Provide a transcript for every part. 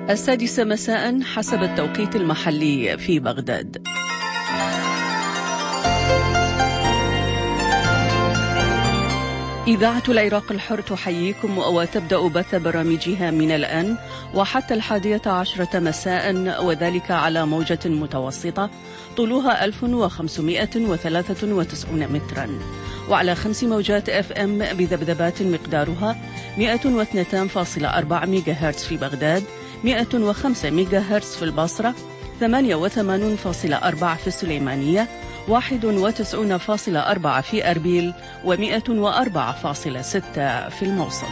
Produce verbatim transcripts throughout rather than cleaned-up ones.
السادسة مساء حسب التوقيت المحلي في بغداد. إذاعة العراق الحر تحييكم وتبدأ بث برامجها من الآن وحتى الحادية عشرة مساء، وذلك على موجة متوسطة طولها ألف وخمسمائة وثلاثة وتسعين مترا، وعلى خمس موجات اف ام بذبذبات مقدارها مئة واثنين فاصلة أربعة ميجا هرتز في بغداد، مئة وخمسة ميجا هرتز في البصرة، ثمانية وثمانين فاصلة أربعة في السليمانية، واحد وتسعين فاصلة أربعة في أربيل، ومئة وأربعة فاصلة ستة في الموصل.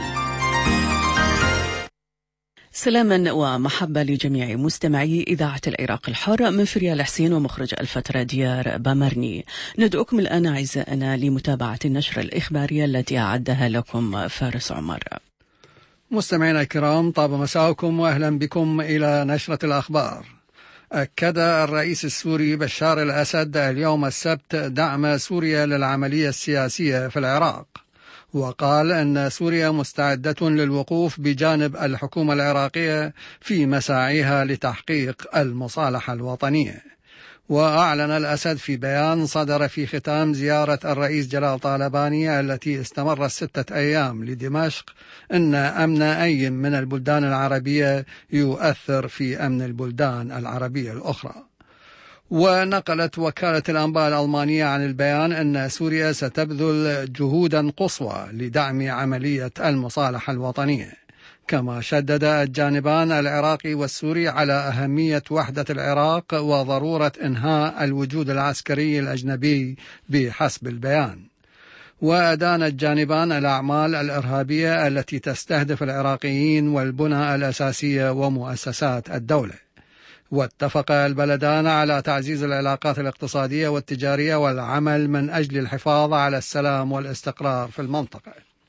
سلاما ومحبة لجميع مستمعي إذاعة العراق الحر من فريال حسين ومخرج الفترة ديار بامرني. ندعوكم الآن أعزائنا لمتابعة النشرة الإخبارية التي أعدها لكم فارس عمر. مستمعينا الكرام، طاب مساءكم وأهلا بكم إلى نشرة الأخبار. أكد الرئيس السوري بشار الأسد اليوم السبت دعم سوريا للعملية السياسية في العراق، وقال أن سوريا مستعدة للوقوف بجانب الحكومة العراقية في مساعيها لتحقيق المصالحة الوطنية. وأعلن الأسد في بيان صدر في ختام زيارة الرئيس جلال طالباني التي استمرت ستة أيام لدمشق أن أمن أي من البلدان العربية يؤثر في أمن البلدان العربية الأخرى. ونقلت وكالة الأنباء الألمانية عن البيان أن سوريا ستبذل جهودا قصوى لدعم عملية المصالحة الوطنية، كما شدد الجانبان العراقي والسوري على أهمية وحدة العراق وضرورة إنهاء الوجود العسكري الأجنبي بحسب البيان. وأدان الجانبان الأعمال الإرهابية التي تستهدف العراقيين والبنى الأساسية ومؤسسات الدولة. واتفق البلدان على تعزيز العلاقات الاقتصادية والتجارية والعمل من أجل الحفاظ على السلام والاستقرار في المنطقة.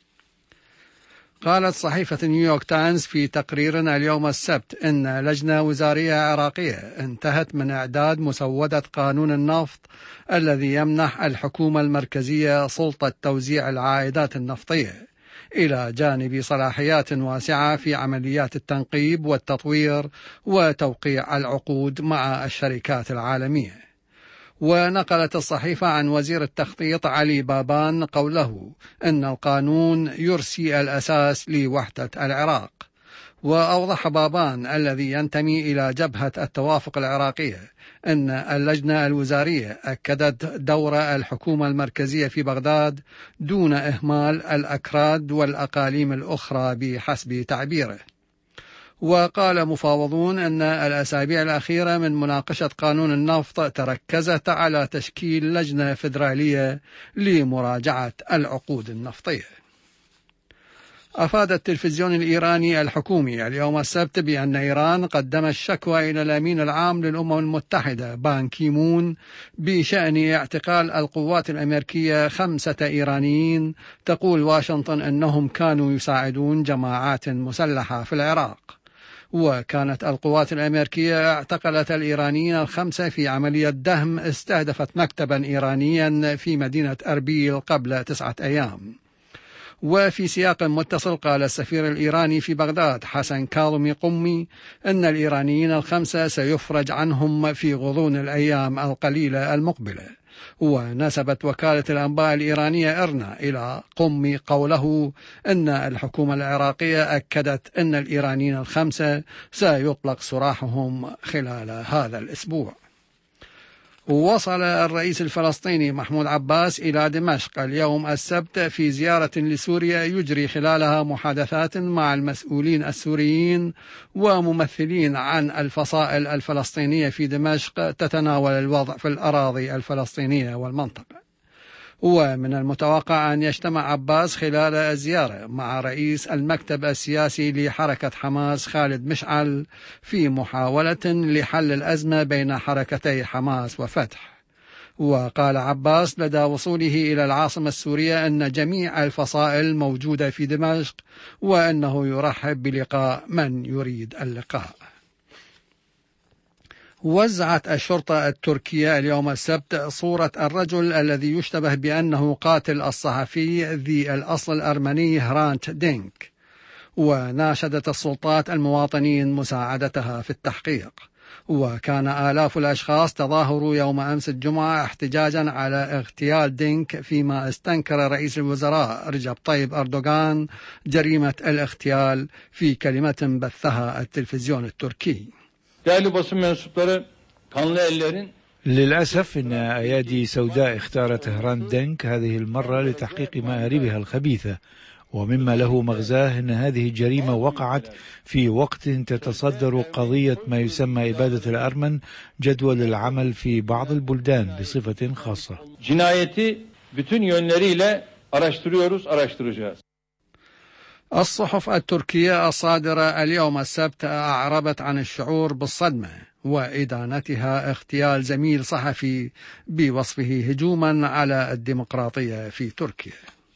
قالت صحيفة نيويورك تايمز في تقرير اليوم السبت إن لجنة وزارية عراقية انتهت من إعداد مسودة قانون النفط الذي يمنح الحكومة المركزية سلطة توزيع العائدات النفطية، إلى جانب صلاحيات واسعة في عمليات التنقيب والتطوير وتوقيع العقود مع الشركات العالمية. ونقلت الصحيفة عن وزير التخطيط علي بابان قوله إن القانون يرسي الأساس لوحدة العراق. وأوضح بابان الذي ينتمي إلى جبهة التوافق العراقية أن اللجنة الوزارية أكدت دور الحكومة المركزية في بغداد دون إهمال الأكراد والأقاليم الأخرى بحسب تعبيره. وقال مفاوضون أن الأسابيع الأخيرة من مناقشة قانون النفط تركزت على تشكيل لجنة فيدرالية لمراجعة العقود النفطية. أفاد التلفزيون الإيراني الحكومي اليوم السبت بأن إيران قدمت شكوى إلى الأمين العام للأمم المتحدة بان كيمون بشأن اعتقال القوات الأمريكية خمسة إيرانيين تقول واشنطن أنهم كانوا يساعدون جماعات مسلحة في العراق. وكانت القوات الأمريكية اعتقلت الإيرانيين الخمسة في عملية دهم استهدفت مكتبا إيرانيا في مدينة أربيل قبل تسعة أيام. وفي سياق متصل قال السفير الإيراني في بغداد حسن كاظمي قمي أن الإيرانيين الخمسة سيفرج عنهم في غضون الأيام القليلة المقبلة. ونسبت وكالة الأنباء الإيرانية إرنا إلى قمي قوله أن الحكومة العراقية أكدت أن الإيرانيين الخمسة سيطلق سراحهم خلال هذا الأسبوع. وصل الرئيس الفلسطيني محمود عباس إلى دمشق اليوم السبت في زيارة لسوريا يجري خلالها محادثات مع المسؤولين السوريين وممثلين عن الفصائل الفلسطينية في دمشق تتناول الوضع في الأراضي الفلسطينية والمنطقة. ومن المتوقع أن يجتمع عباس خلال الزيارة مع رئيس المكتب السياسي لحركة حماس خالد مشعل في محاولة لحل الأزمة بين حركتي حماس وفتح. وقال عباس لدى وصوله إلى العاصمة السورية أن جميع الفصائل موجودة في دمشق وأنه يرحب بلقاء من يريد اللقاء. وزعت الشرطة التركية اليوم السبت صورة الرجل الذي يشتبه بأنه قاتل الصحفي ذي الأصل الأرمني هرانت دينك. وناشدت السلطات المواطنين مساعدتها في التحقيق. وكان آلاف الأشخاص تظاهروا يوم أمس الجمعة احتجاجا على اغتيال دينك، فيما استنكر رئيس الوزراء رجب طيب أردوغان جريمة الاغتيال في كلمة بثها التلفزيون التركي. للأسف إن أيادي سوداء اختارت طهران دينك هذه المرة لتحقيق مآربها الخبيثة، ومما له مغزاه أن هذه الجريمة وقعت في وقت تتصدر قضية ما يسمى إبادة الأرمن جدول العمل في بعض البلدان بصفة خاصة. جنايتي bütün yönleriyle araştırıyoruz, araştıracağız. الصحف التركية الصادرة اليوم السبت أعربت عن الشعور بالصدمة وإدانتها اغتيال زميل صحفي بوصفه هجوما على الديمقراطية في تركيا.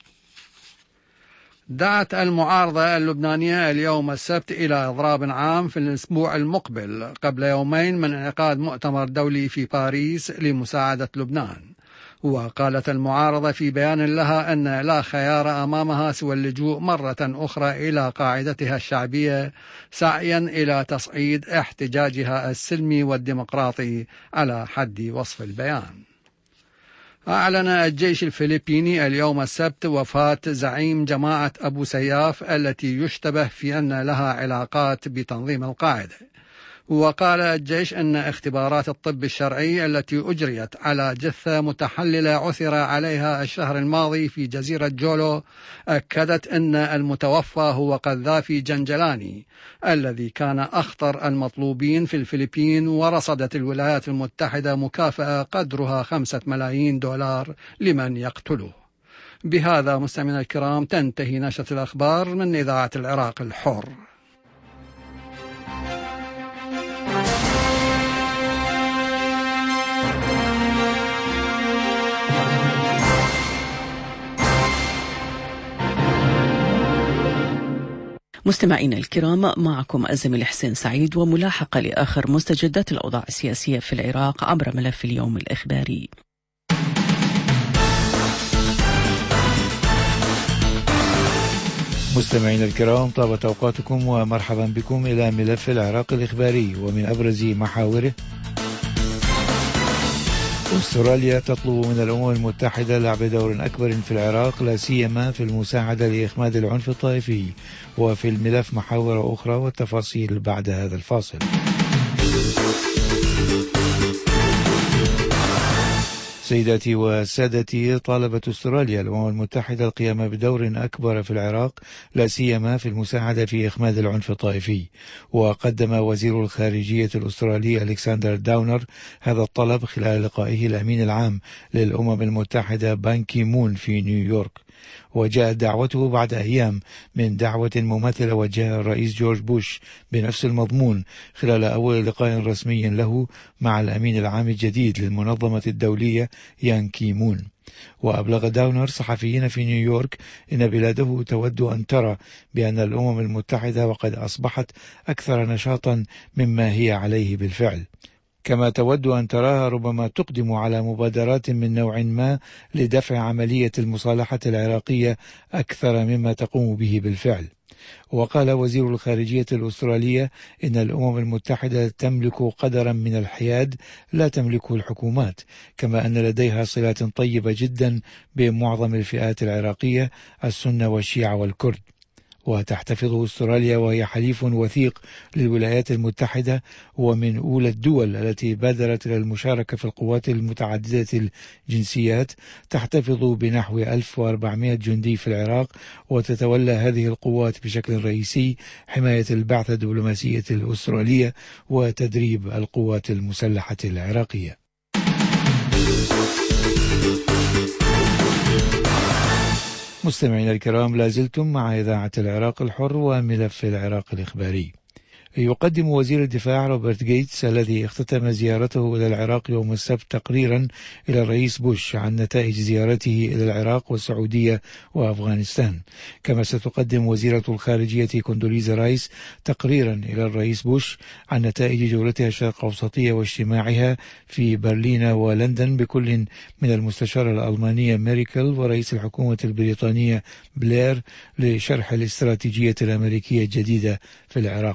دعت المعارضة اللبنانية اليوم السبت إلى إضراب عام في الأسبوع المقبل قبل يومين من انعقاد مؤتمر دولي في باريس لمساعدة لبنان. وقالت المعارضة في بيان لها أن لا خيار أمامها سوى اللجوء مرة أخرى إلى قاعدتها الشعبية سعيا إلى تصعيد احتجاجها السلمي والديمقراطي على حد وصف البيان. أعلن الجيش الفلبيني اليوم السبت وفاة زعيم جماعة أبو سياف التي يشتبه في أن لها علاقات بتنظيم القاعدة. وقال الجيش أن اختبارات الطب الشرعي التي أجريت على جثة متحللة عثر عليها الشهر الماضي في جزيرة جولو أكدت أن المتوفى هو قذافي جنجلاني الذي كان أخطر المطلوبين في الفلبين، ورصدت الولايات المتحدة مكافأة قدرها خمسة ملايين دولار لمن يقتله. بهذا مستمعينا الكرام تنتهي نشرة الأخبار من إذاعة العراق الحر. مستمعينا الكرام، معكم الزميل حسين سعيد وملاحقة لآخر مستجدات الأوضاع السياسية في العراق عبر ملف اليوم الإخباري. مستمعينا الكرام، طابت أوقاتكم ومرحبا بكم إلى ملف العراق الإخباري، ومن أبرز محاوره: أستراليا تطلب من الأمم المتحدة لعب دور أكبر في العراق، لا سيما في المساعدة لإخماد العنف الطائفي. وفي الملف محاور أخرى والتفاصيل بعد هذا الفاصل. سيداتي وسادتي، طالبت أستراليا الأمم المتحدة القيام بدور أكبر في العراق، لا سيما في المساعدة في إخماد العنف الطائفي. وقدم وزير الخارجية الأسترالي ألكسندر داونر هذا الطلب خلال لقائه الأمين العام للأمم المتحدة بان كي مون في نيويورك. وجاءت دعوته بعد أيام من دعوة مماثلة وجهها الرئيس جورج بوش بنفس المضمون خلال أول لقاء رسمي له مع الأمين العام الجديد للمنظمة الدولية يان كي مون. وأبلغ داونر صحفيين في نيويورك إن بلاده تود أن ترى بأن الأمم المتحدة وقد أصبحت أكثر نشاطا مما هي عليه بالفعل، كما تود أن تراها ربما تقدم على مبادرات من نوع ما لدفع عملية المصالحة العراقية أكثر مما تقوم به بالفعل. وقال وزير الخارجية الأسترالية إن الأمم المتحدة تملك قدرا من الحياد لا تملكه الحكومات، كما أن لديها صلات طيبة جدا بمعظم الفئات العراقية السنة والشيعة والكرد. وتحتفظ أستراليا وهي حليف وثيق للولايات المتحدة ومن أولى الدول التي بادرت إلى المشاركة في القوات المتعددة الجنسيات، تحتفظ بنحو ألف وأربعمائة جندي في العراق، وتتولى هذه القوات بشكل رئيسي حماية البعثة الدبلوماسية الأسترالية وتدريب القوات المسلحة العراقية. مستمعينا الكرام، لازلتم مع إذاعة العراق الحر وملف العراق الإخباري. يقدم وزير الدفاع روبرت غيتس الذي اختتم زيارته إلى العراق يوم السبت تقريرا إلى الرئيس بوش عن نتائج زيارته إلى العراق والسعودية وأفغانستان. كما ستقدم وزيرة الخارجية كوندوليزا رايس تقريرا إلى الرئيس بوش عن نتائج جولتها الشرق أوسطية واجتماعها في برلين ولندن بكل من المستشارة الألمانية ميركل ورئيس الحكومة البريطانية بلير لشرح الاستراتيجية الأمريكية الجديدة في العراق.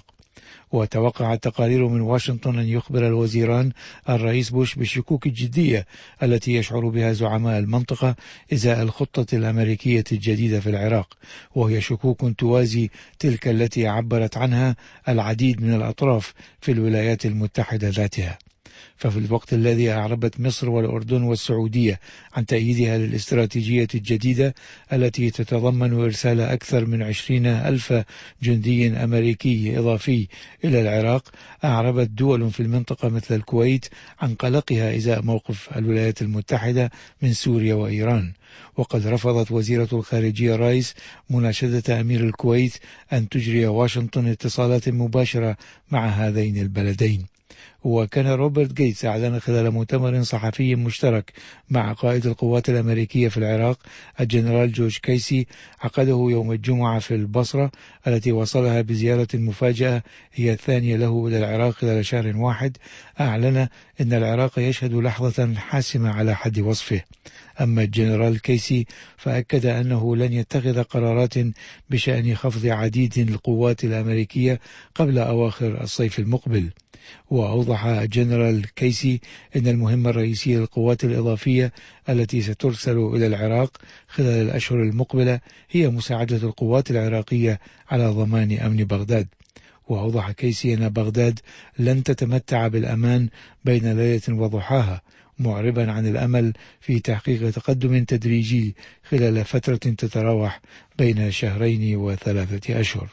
وتوقعت تقارير من واشنطن أن يخبر الوزيران الرئيس بوش بالشكوك الجدية التي يشعر بها زعماء المنطقة إزاء الخطة الأمريكية الجديدة في العراق، وهي شكوك توازي تلك التي عبرت عنها العديد من الأطراف في الولايات المتحدة ذاتها. ففي الوقت الذي أعربت مصر والأردن والسعودية عن تأييدها للاستراتيجية الجديدة التي تتضمن إرسال أكثر من عشرين ألف جندي أمريكي إضافي إلى العراق، أعربت دول في المنطقة مثل الكويت عن قلقها إزاء موقف الولايات المتحدة من سوريا وإيران. وقد رفضت وزيرة الخارجية رايس مناشدة أمير الكويت أن تجري واشنطن اتصالات مباشرة مع هذين البلدين. وكان روبرت غيتس أعلن خلال مؤتمر صحفي مشترك مع قائد القوات الأمريكية في العراق الجنرال جورج كيسي عقده يوم الجمعة في البصرة التي وصلها بزيارة مفاجئة هي الثانية له إلى العراق خلال شهر واحد، أعلن أن العراق يشهد لحظة حاسمة على حد وصفه. أما الجنرال كيسي فأكد أنه لن يتخذ قرارات بشأن خفض عديد القوات الأمريكية قبل أواخر الصيف المقبل. وأوضح الجنرال كيسي أن المهمة الرئيسية للقوات الإضافية التي سترسل إلى العراق خلال الأشهر المقبلة هي مساعدة القوات العراقية على ضمان أمن بغداد. وأوضح كيسي أن بغداد لن تتمتع بالأمان بين ليلة وضحاها، معربا عن الأمل في تحقيق تقدم تدريجي خلال فترة تتراوح بين شهرين وثلاثة أشهر.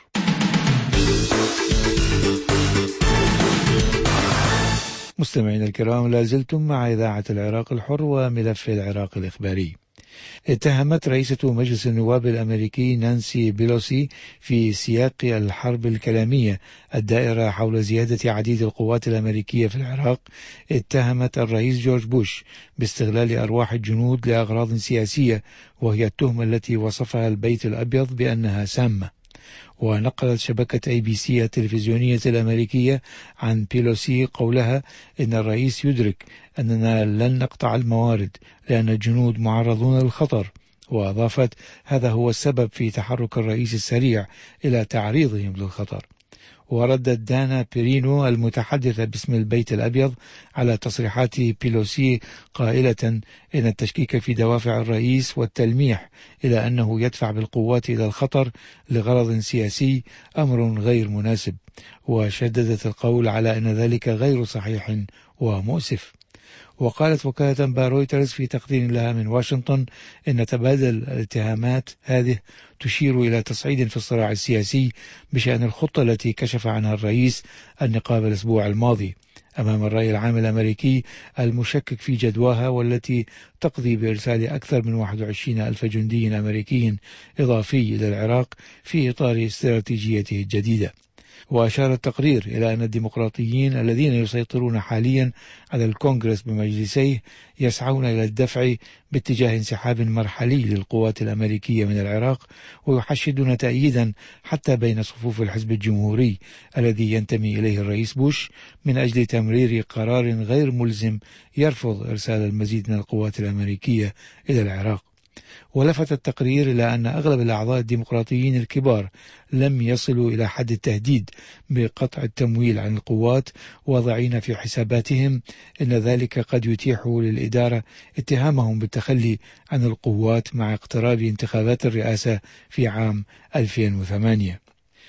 مستمعين الكرام، لازلتم مع إذاعة العراق الحر وملف العراق الإخباري. اتهمت رئيسة مجلس النواب الأمريكي نانسي بيلوسي في سياق الحرب الكلامية الدائرة حول زيادة عديد القوات الأمريكية في العراق، اتهمت الرئيس جورج بوش باستغلال أرواح الجنود لأغراض سياسية، وهي التهمة التي وصفها البيت الأبيض بأنها سامة. ونقلت شبكة أي بي سي التلفزيونية الأمريكية عن بيلوسي قولها إن الرئيس يدرك أننا لن نقطع الموارد لأن الجنود معرضون للخطر، وأضافت هذا هو السبب في تحرك الرئيس السريع إلى تعريضهم للخطر. وردت دانا بيرينو المتحدثة باسم البيت الأبيض على تصريحات بيلوسي قائلة إن التشكيك في دوافع الرئيس والتلميح إلى أنه يدفع بالقوات إلى الخطر لغرض سياسي أمر غير مناسب، وشددت القول على أن ذلك غير صحيح ومؤسف. وقالت وكالة أنباء رويترز في تقدير لها من واشنطن إن تبادل الاتهامات هذه تشير إلى تصعيد في الصراع السياسي بشأن الخطة التي كشف عنها الرئيس النقاب الأسبوع الماضي أمام الرأي العام الأمريكي المشكك في جدواها، والتي تقضي بإرسال أكثر من واحد وعشرين ألف جندي أمريكي إضافي إلى العراق في إطار استراتيجيته الجديدة. وأشار التقرير إلى أن الديمقراطيين الذين يسيطرون حاليا على الكونغرس بمجلسيه يسعون إلى الدفع باتجاه انسحاب مرحلي للقوات الأمريكية من العراق، ويحشدون تأييدا حتى بين صفوف الحزب الجمهوري الذي ينتمي إليه الرئيس بوش من أجل تمرير قرار غير ملزم يرفض إرسال المزيد من القوات الأمريكية إلى العراق. ولفت التقرير إلى أن أغلب الأعضاء الديمقراطيين الكبار لم يصلوا إلى حد التهديد بقطع التمويل عن القوات، واضعين في حساباتهم أن ذلك قد يتيح للإدارة اتهامهم بالتخلي عن القوات مع اقتراب انتخابات الرئاسة في عام ألفين وثمانية.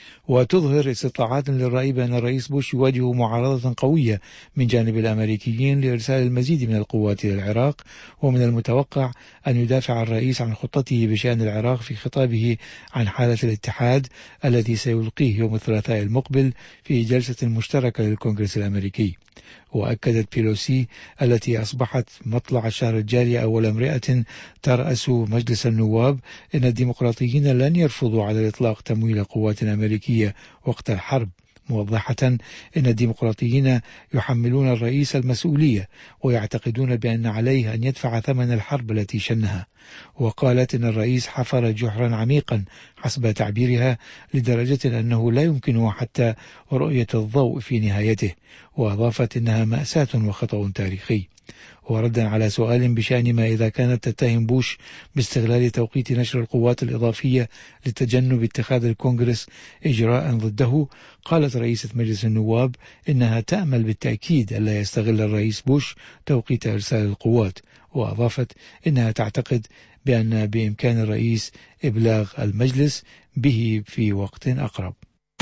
وتظهر استطلاعات للرأي بأن الرئيس بوش يواجه معارضة قوية من جانب الأمريكيين لإرسال المزيد من القوات إلى العراق، ومن المتوقع أن يدافع الرئيس عن خطته بشأن العراق في خطابه عن حالة الاتحاد الذي سيلقيه يوم الثلاثاء المقبل في جلسة مشتركة للكونغرس الأمريكي. وأكدت بيلوسي التي أصبحت مطلع الشهر الجاري أول امرأة ترأس مجلس النواب إن الديمقراطيين لن يرفضوا على الإطلاق تمويل قوات أمريكية وقت الحرب، موضحة أن الديمقراطيين يحملون الرئيس المسؤولية ويعتقدون بأن عليه أن يدفع ثمن الحرب التي شنها. وقالت أن الرئيس حفر جحرا عميقا حسب تعبيرها لدرجة أنه لا يمكنه حتى رؤية الضوء في نهايته، وأضافت أنها مأساة وخطأ تاريخي. وردا على سؤال بشأن ما إذا كانت تتهم بوش باستغلال توقيت نشر القوات الإضافية لتجنب اتخاذ الكونغرس إجراء ضده، قالت رئيسة مجلس النواب إنها تأمل بالتأكيد ألا يستغل الرئيس بوش توقيت إرسال القوات، وأضافت إنها تعتقد بأن بإمكان الرئيس إبلاغ المجلس به في وقت أقرب.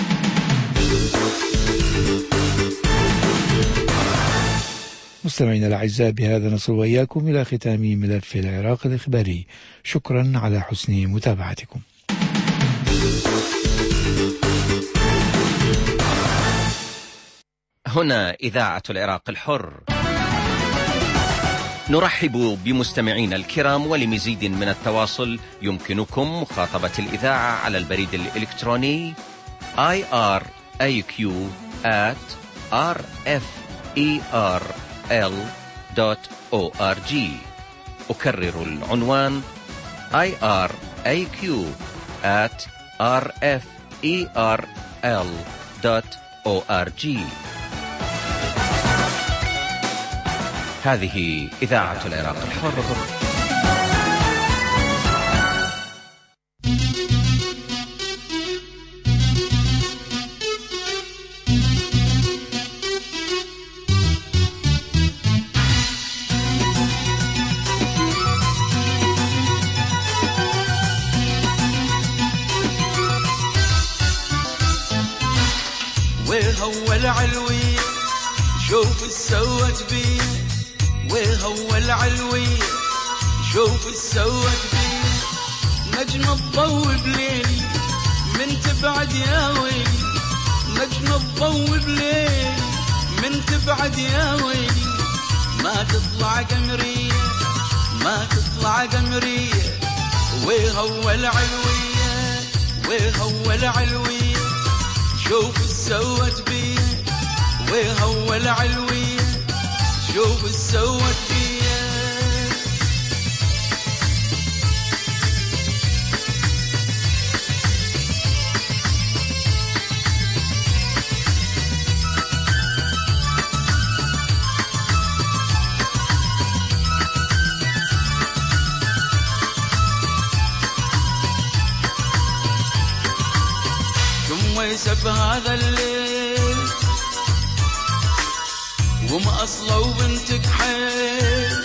مستمعينا الأعزاء، بهذا نصل وإياكم إلى ختام ملف العراق الإخباري. شكرا على حسن متابعتكم. هنا إذاعة العراق الحر، نرحب بمستمعينا الكرام، ولمزيد من التواصل يمكنكم مخاطبة الإذاعة على البريد الإلكتروني آي آر إيه كيو آت آر إف إي آر إل دوت أو آر جي. أكرر العنوان آي آر إيه كيو آت آر إف إي آر إل دوت أو آر جي. هذه إذاعة العراق الحر. وهو العلوي شوف السوت بيه، وهو العلوي شوف السوت بيه، نجم الضو بليلي من تبعد يا ويلي، نجم الضو بليلي من تبعد يا ويلي، ما تطلع قمرية ما تطلع قمرية، وهو العلوية وهو العلوية شوف السوت بيه، وهو العلوية شوف السوت بيه. ثم يسب هذا الليل وما أصله وبنتك حيل،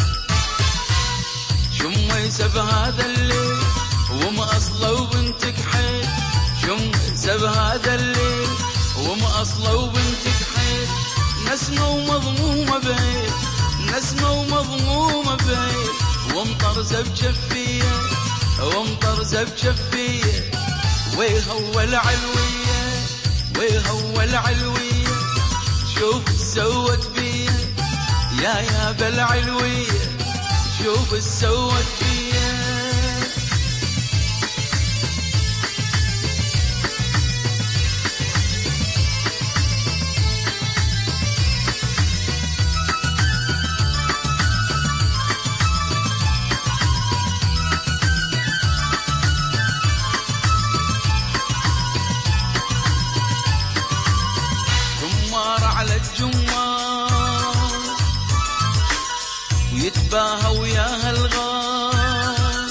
شم يسب هذا الليل وما أصله وبنتك حيل، شم يسب هذا الليل وما أصله وبنتك حيل، نسمة ومضمومة بهيل نسمة ومضمومة بهيل، ومطرزة بجفية ومطرزة بجفية، وهو العلوية وهو العلوية شوف السوت بيه، يا يا بالعلوية شوف السوت بيه. الجمار ويتباهى وياها الغار،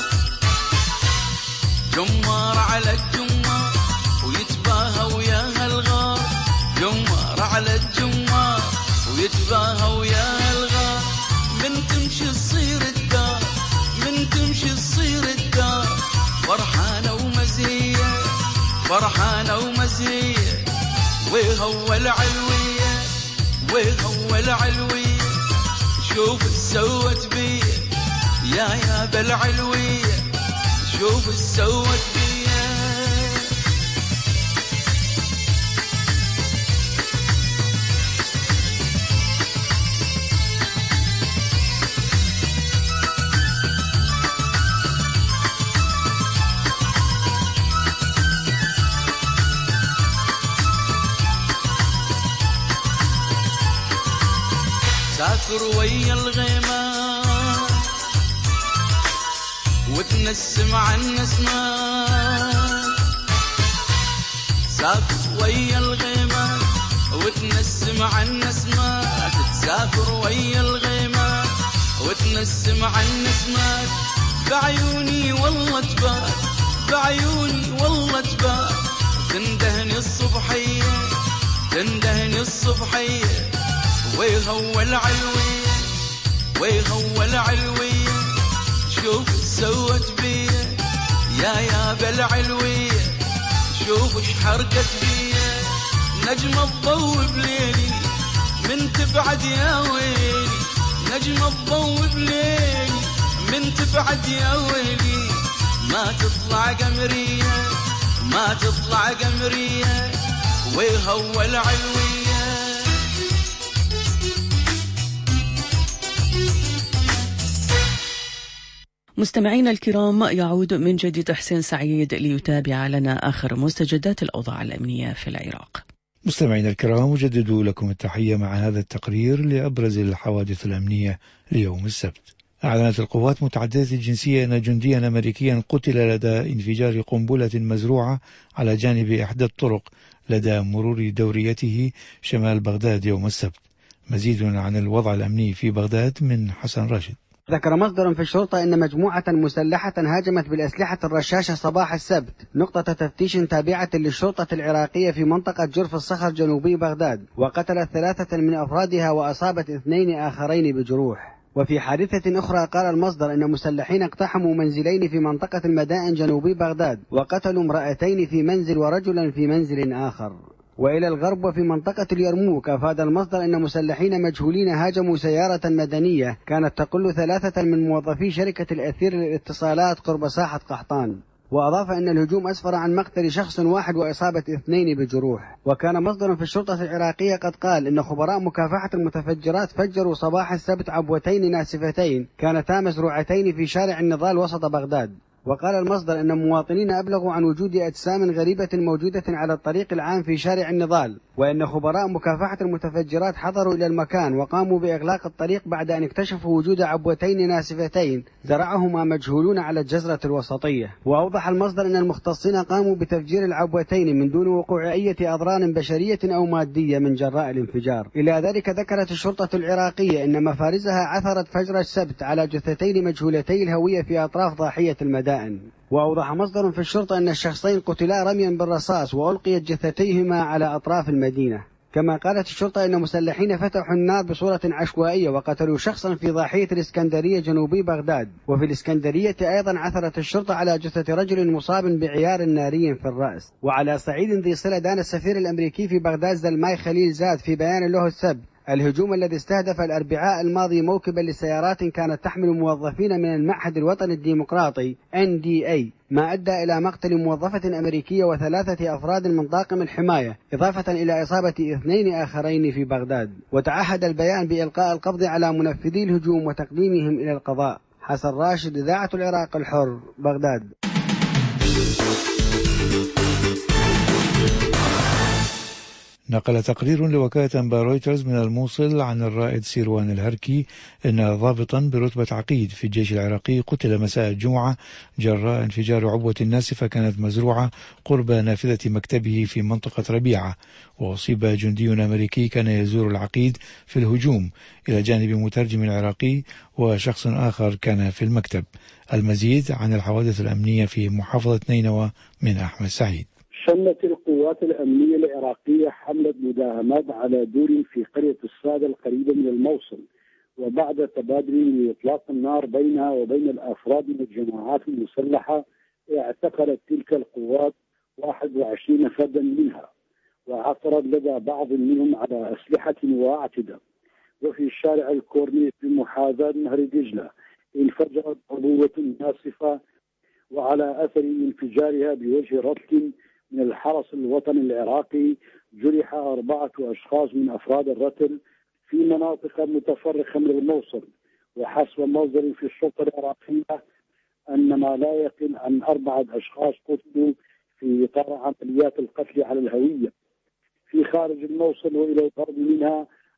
جمار على الجمار ويتباهى وياها الغار، جمار على الجمار ويتباهى وياها الغار، من تمشي تصير الدار من تمشي تصير الدار، فرحانة ومزية فرحانة ومزية، وهو العلوية وهو العلوية شوف السوت بيه، يا يا بالعلوية شوف السوت بيه. سافر ويا الغيمات وتنسم عن نسمات، سافر ويا الغيمات وتنسم عن نسمات، تسافر ويا الغيمات وتنسم عن نسمات، بعيوني والله جبال بعيوني والله جبال، تندهني الصبحية تندهني الصبحية، ويهوى العلوية ويهوى العلوية، شوف سوت بيه يا يا بالعلوية، شوف اش حركت بيه، نجمة تضوي بليلي من تبعد يا ويلي، نجمة تضوي بليلي من تبعد يا ويلي، ما تطلع قمرية ما تطلع قمرية، ويهوى العلوية. مستمعينا الكرام، يعود من جديد حسين سعيد ليتابع لنا آخر مستجدات الأوضاع الأمنية في العراق. مستمعينا الكرام، أجدد لكم التحية مع هذا التقرير لأبرز الحوادث الأمنية ليوم السبت. أعلنت القوات متعددة الجنسية أن جنديا أمريكيا قتل لدى انفجار قنبلة مزروعة على جانب إحدى الطرق لدى مرور دوريته شمال بغداد يوم السبت. مزيد عن الوضع الأمني في بغداد من حسن راشد. ذكر مصدر في الشرطة أن مجموعة مسلحة هاجمت بالأسلحة الرشاشة صباح السبت نقطة تفتيش تابعة للشرطة العراقية في منطقة جرف الصخر جنوبي بغداد، وقتلت ثلاثة من أفرادها وأصابت اثنين آخرين بجروح. وفي حادثة أخرى قال المصدر أن مسلحين اقتحموا منزلين في منطقة المدائن جنوبي بغداد وقتلوا امرأتين في منزل ورجلا في منزل آخر. وإلى الغرب وفي منطقة اليرموك أفاد المصدر أن مسلحين مجهولين هاجموا سيارة مدنية كانت تقل ثلاثة من موظفي شركة الأثير للاتصالات قرب ساحة قحطان. وأضاف أن الهجوم أسفر عن مقتل شخص واحد وإصابة اثنين بجروح. وكان مصدر في الشرطة العراقية قد قال إن خبراء مكافحة المتفجرات فجروا صباح السبت عبوتين ناسفتين كانتا مزروعتين في شارع النضال وسط بغداد. وقال المصدر أن مواطنين أبلغوا عن وجود أجسام غريبة موجودة على الطريق العام في شارع النضال، وأن خبراء مكافحة المتفجرات حضروا إلى المكان وقاموا بإغلاق الطريق بعد أن اكتشفوا وجود عبوتين ناسفتين زرعهما مجهولون على الجزرة الوسطية. وأوضح المصدر أن المختصين قاموا بتفجير العبوتين من دون وقوع أي أضرار بشرية أو مادية من جراء الانفجار. إلى ذلك ذكرت الشرطة العراقية أن مفارزها عثرت فجر السبت على جثتين مجهولتي الهوية في أطراف ضاحية المدائن. وأوضح مصدر في الشرطة أن الشخصين قتلا رميا بالرصاص وألقيت جثتيهما على أطراف المدينة. كما قالت الشرطة أن مسلحين فتحوا النار بصورة عشوائية وقتلوا شخصا في ضاحية الإسكندرية جنوبي بغداد. وفي الإسكندرية أيضا عثرت الشرطة على جثة رجل مصاب بعيار ناري في الرأس. وعلى صعيد ذي صلة دان السفير الأمريكي في بغداد زلماي خليل زاد في بيان له السبت الهجوم الذي استهدف الأربعاء الماضي موكبا لسيارات كانت تحمل موظفين من المعهد الوطني الديمقراطي إن دي إيه، ما أدى إلى مقتل موظفة أمريكية وثلاثة أفراد من طاقم الحماية، إضافة إلى إصابة اثنين آخرين في بغداد. وتعهد البيان بإلقاء القبض على منفذي الهجوم وتقديمهم إلى القضاء. حسن راشد، إذاعة العراق الحر، بغداد. نقل تقرير لوكالة أنباء رويترز من الموصل عن الرائد سيروان الهركي أن ضابطا برتبة عقيد في الجيش العراقي قتل مساء الجمعة جراء انفجار عبوة ناسفة كانت مزروعة قرب نافذة مكتبه في منطقة ربيعة. وأصيب جندي أمريكي كان يزور العقيد في الهجوم إلى جانب مترجم عراقي وشخص آخر كان في المكتب. المزيد عن الحوادث الأمنية في محافظة نينوى من أحمد سعيد. شنت القوات الأمنية العراقية حملة مداهمات على دور في قرية الصادة القريبة من الموصل، وبعد تبادل لإطلاق النار بينها وبين الأفراد من الجماعات المسلحة اعتقلت تلك القوات واحد وعشرين فردا منها، وعثرت لدى بعض منهم على أسلحة واعتدة. وفي شارع الكورنيش بمحاذاة نهر دجلة انفجرت عبوة ناسفة، وعلى أثر انفجارها بوجه رتل من الحرس الوطني العراقي جرح أربعة أشخاص من أفراد الرتل في مناطق متفرقة من الموصل. وحسب مصدر في الشرطة العراقية أن ما لا يقل عن أربعة أشخاص قتلوا في إطار عمليات القتل على الهوية في خارج الموصل وإلى الغرب منها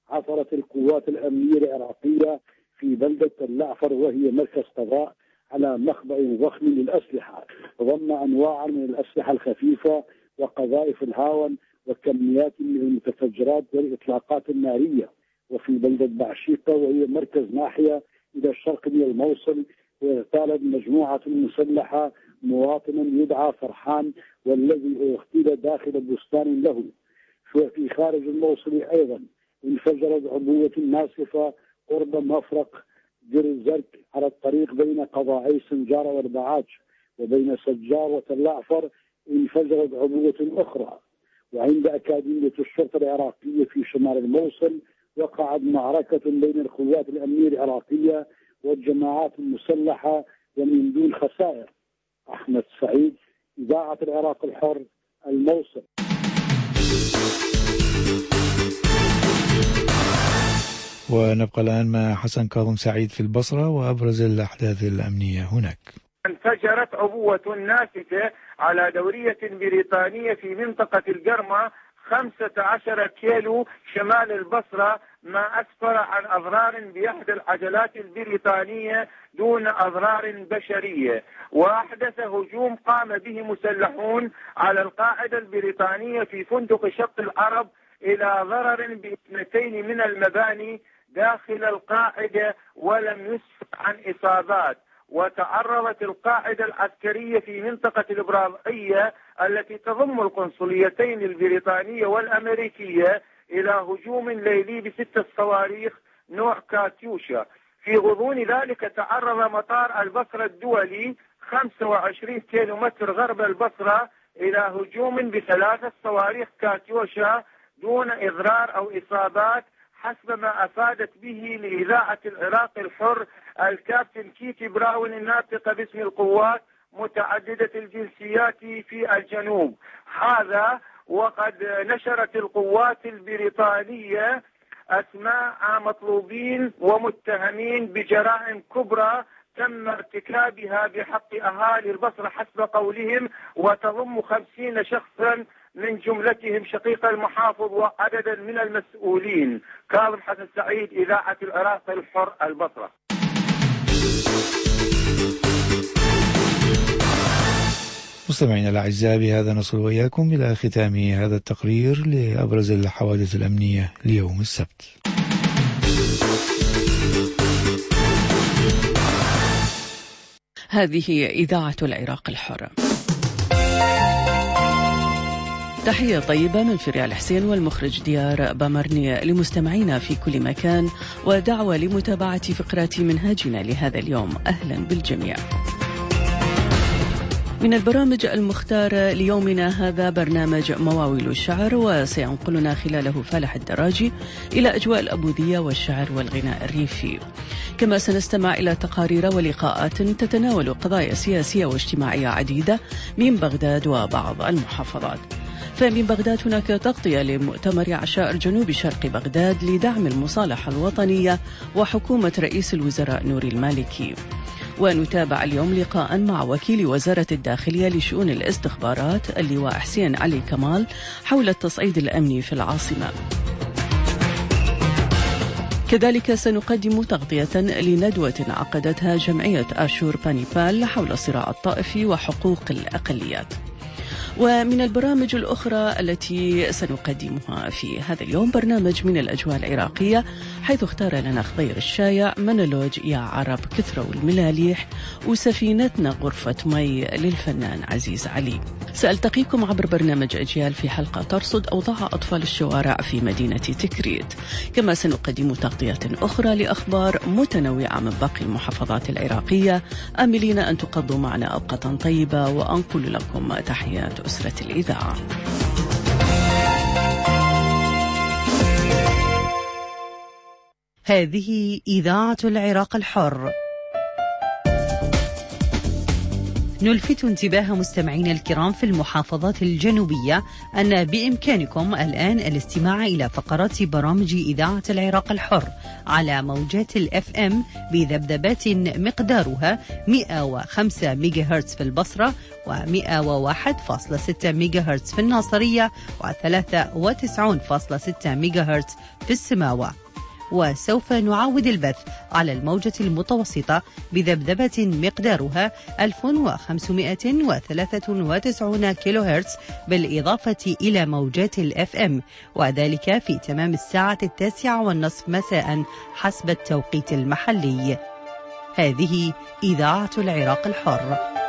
عثرت القوات الأمنية العراقية في بلدة اللاعفر وهي مركز قضاء على مخبأ ضخم للأسلحة ضم أنواع من الأسلحة الخفيفة وقذائف الهاون وكميات من المتفجرات والإطلاقات النارية. وفي بلدة بعشيقة وهي مركز ناحية إلى الشرق من الموصل واغتالت مجموعة مسلحة مواطنا يدعى فرحان والذي اغتيل داخل بستان له. وفي خارج الموصل أيضا انفجرت عبوة ناسفة قرب مفرق دير الزرق على الطريق بين قضاعي سنجارة والبعاج، وبين سجار وتلاعفر انفجرت عبوة أخرى. وعند أكاديمية الشرطة العراقية في شمال الموصل وقعت معركة بين القوات الأمنية العراقية والجماعات المسلحة ومن دون خسائر. أحمد سعيد، إذاعة العراق الحر، الموصل. ونبقى الآن مع حسن كاظم سعيد في البصرة وأبرز الأحداث الأمنية هناك. انفجرت عبوة ناسفة على دورية بريطانية في منطقة القرمة خمسة عشر كيلو شمال البصرة، ما أسفر عن أضرار بإحدى العجلات البريطانية دون أضرار بشرية. وأحدث هجوم قام به مسلحون على القاعدة البريطانية في فندق شط العرب إلى ضرر باثنتين من المباني داخل القاعدة ولم يسفر عن إصابات. وتعرضت القاعدة العسكرية في منطقة الإبراهيمية التي تضم القنصليتين البريطانية والأمريكية إلى هجوم ليلي بستة صواريخ نوع كاتيوشا. في غضون ذلك تعرض مطار البصرة الدولي خمسة وعشرين كيلومتر غرب البصرة إلى هجوم بثلاثة صواريخ كاتيوشا دون إضرار أو إصابات، حسب ما أفادت به لإذاعة العراق الحر الكابتن كيتي براون الناطقة باسم القوات متعددة الجنسيات في الجنوب. هذا وقد نشرت القوات البريطانية أسماء مطلوبين ومتهمين بجرائم كبرى تم ارتكابها بحق أهالي البصرة حسب قولهم، وتضم خمسين شخصا من جملتهم شقيق المحافظ وعددا من المسؤولين. كاظم حسن سعيد، إذاعة العراق الحر، البصرة. مستمعينا الأعزاء، بهذا نصل وإياكم إلى ختام هذا التقرير لأبرز الحوادث الأمنية ليوم السبت. هذه إذاعة العراق الحر. تحية طيبة من فريال حسين والمخرج ديار بامرني لمستمعينا في كل مكان، ودعوة لمتابعة فقرات منهاجنا لهذا اليوم. أهلا بالجميع. من البرامج المختارة ليومنا هذا برنامج مواويل الشعر، وسينقلنا خلاله فالح الدراجي إلى أجواء الأبوذية والشعر والغناء الريفي. كما سنستمع إلى تقارير ولقاءات تتناول قضايا سياسية واجتماعية عديدة من بغداد وبعض المحافظات. فمن بغداد هناك تغطية لمؤتمر عشائر جنوب شرق بغداد لدعم المصالحة الوطنية وحكومة رئيس الوزراء نوري المالكي. ونتابع اليوم لقاء مع وكيل وزارة الداخلية لشؤون الاستخبارات اللواء حسين علي كمال حول التصعيد الأمني في العاصمة. كذلك سنقدم تغطية لندوة عقدتها جمعية آشور بانيبال حول الصراع الطائفي وحقوق الأقليات. ومن البرامج الأخرى التي سنقدمها في هذا اليوم برنامج من الأجواء العراقية، حيث اختار لنا خضير الشايع منولوج يا عرب كثروا الملاليح وسفينتنا غرفة مي للفنان عزيز علي. سألتقيكم عبر برنامج أجيال في حلقة ترصد أوضاع أطفال الشوارع في مدينة تكريت. كما سنقدم تغطية أخرى لأخبار متنوعة من باقي المحافظات العراقية، آملين أن تقضوا معنا أوقاتا طيبة، وأنقل لكم تحيات أسرة الإذاعة. هذه إذاعة العراق الحر. نلفت انتباه مستمعينا الكرام في المحافظات الجنوبية أن بإمكانكم الآن الاستماع إلى فقرات برامج إذاعة العراق الحر على موجات الأف أم بذبذبات مقدارها مئة وخمسة ميجا هرتز في البصرة و101 فاصلة ستة ميجا هرتز في الناصرية و93 فاصلة ستة ميجا هرتز في السماوة. وسوف نعاود البث على الموجة المتوسطة بذبذبة مقدارها ألف وخمسمائة وثلاثة وتسعين كيلو هرتز بالإضافة إلى موجات الأف أم، وذلك في تمام الساعة التاسعة والنصف مساء حسب التوقيت المحلي. هذه إذاعة العراق الحر.